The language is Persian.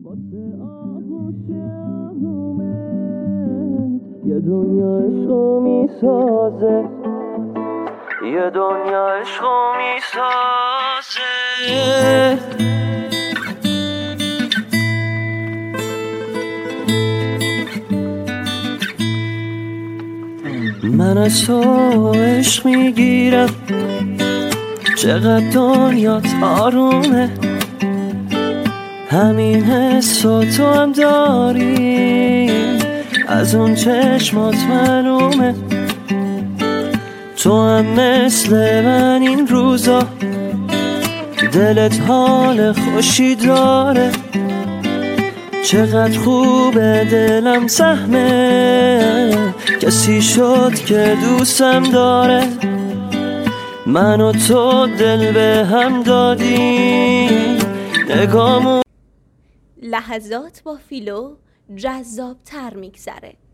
یه دنیا عشقو میسازه، یه دنیا عشقو میسازه. من از تو عشق میگیرم، چقدر دنیات آرومه، همین حسو تو هم داری، از اون چشمات معلومه. تو هم مثل من این روزا، دلت حال خوشی داره، چقدر خوبه دلم سهمه، کسی شد که دوستم داره. من و تو دل به هم دادی، نگامون لحظات با فیلو جذاب تر میگذره.